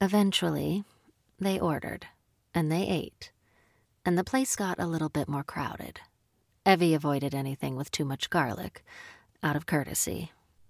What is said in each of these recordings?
Eventually, they ordered, and they ate, and the place got a little bit more crowded. Evie avoided anything with too much garlic, out of courtesy.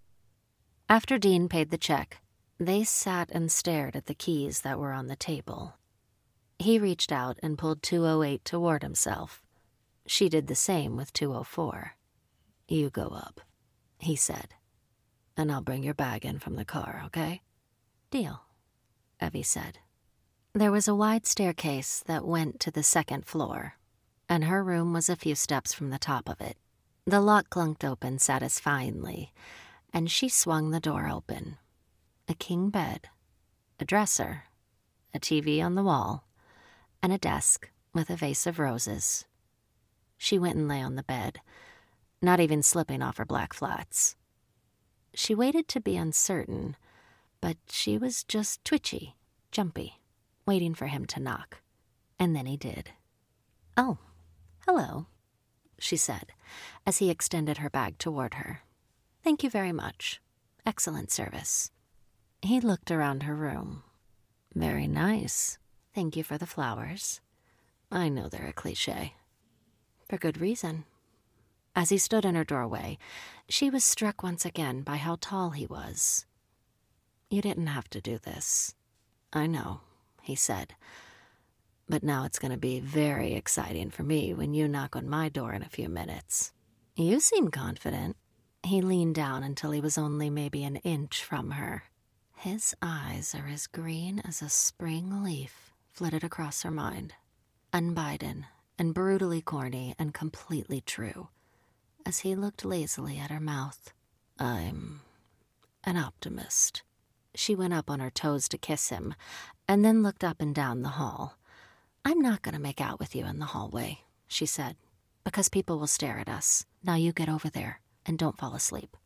After Dean paid the check, they sat and stared at the keys that were on the table. He reached out and pulled 208 toward himself. She did the same with 204. "You go up," he said, "and I'll bring your bag in from the car, okay?" "Deal," Evie said. There was a wide staircase that went to the second floor, and her room was a few steps from the top of it. The lock clunked open satisfyingly, and she swung the door open. A king bed, a dresser, a TV on the wall, and a desk with a vase of roses. She went and lay on the bed, not even slipping off her black flats. She waited to be uncertain, but she was just twitchy, jumpy, waiting for him to knock. And then he did. "Oh, hello," she said, as he extended her bag toward her. "Thank you very much. Excellent service." He looked around her room. "Very nice. Thank you for the flowers. I know they're a cliché." "For good reason." As he stood in her doorway, she was struck once again by how tall he was. "You didn't have to do this." "I know," he said. "But now it's going to be very exciting for me when you knock on my door in a few minutes." "You seem confident." He leaned down until he was only maybe an inch from her. His eyes are as green as a spring leaf, flitted across her mind. Unbidden and brutally corny and completely true, as he looked lazily at her mouth. "I'm an optimist." She went up on her toes to kiss him, and then looked up and down the hall. "I'm not going to make out with you in the hallway," she said, "because people will stare at us. Now you get over there, and don't fall asleep."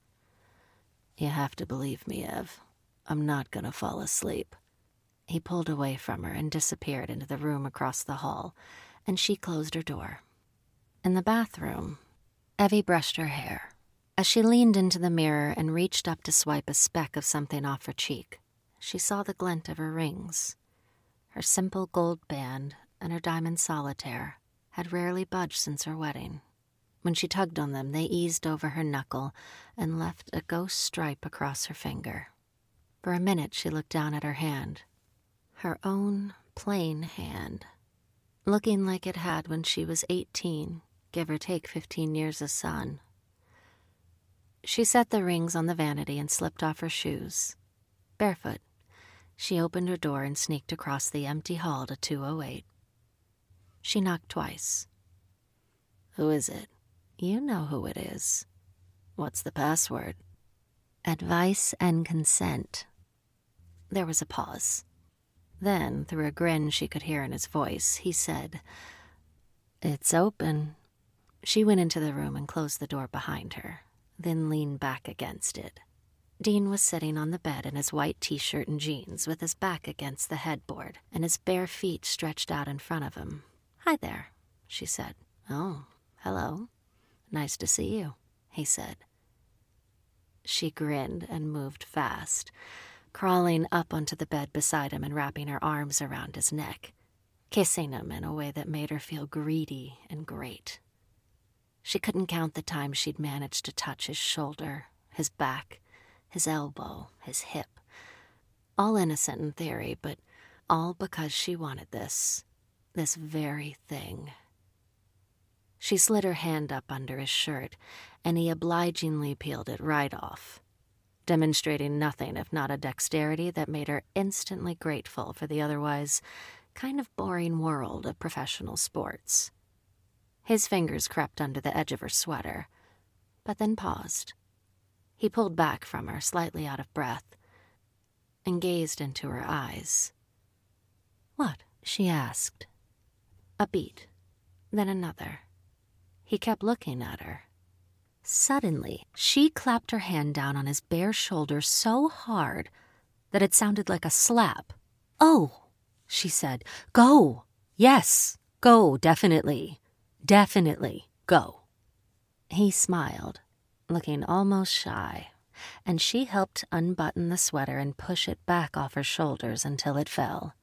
"You have to believe me, Ev. I'm not going to fall asleep." He pulled away from her and disappeared into the room across the hall, and she closed her door. In the bathroom, Evie brushed her hair. As she leaned into the mirror and reached up to swipe a speck of something off her cheek, she saw the glint of her rings. Her simple gold band and her diamond solitaire had rarely budged since her wedding. When she tugged on them, they eased over her knuckle and left a ghost stripe across her finger. For a minute, she looked down at her hand. Her own plain hand, looking like it had when she was 18, give or take 15 years of sun. She set the rings on the vanity and slipped off her shoes. Barefoot, she opened her door and sneaked across the empty hall to 208. She knocked twice. "Who is it?" "You know who it is." "What's the password?" "Advice and consent." There was a pause. Then, through a grin she could hear in his voice, he said, "It's open." She went into the room and closed the door behind her, then leaned back against it. Dean was sitting on the bed in his white t-shirt and jeans with his back against the headboard and his bare feet stretched out in front of him. "Hi there," she said. "Oh, hello. Nice to see you," he said. She grinned and moved fast, crawling up onto the bed beside him and wrapping her arms around his neck, kissing him in a way that made her feel greedy and great. She couldn't count the times she'd managed to touch his shoulder, his back, his elbow, his hip. All innocent in theory, but all because she wanted this very thing. She slid her hand up under his shirt, and he obligingly peeled it right off, demonstrating nothing if not a dexterity that made her instantly grateful for the otherwise kind of boring world of professional sports. His fingers crept under the edge of her sweater, but then paused. He pulled back from her, slightly out of breath, and gazed into her eyes. "What?" she asked. A beat, then another. He kept looking at her. Suddenly, she clapped her hand down on his bare shoulder so hard that it sounded like a slap. "Oh," she said. "Go. Yes, go, definitely. Definitely, go." He smiled, looking almost shy, and she helped unbutton the sweater and push it back off her shoulders until it fell.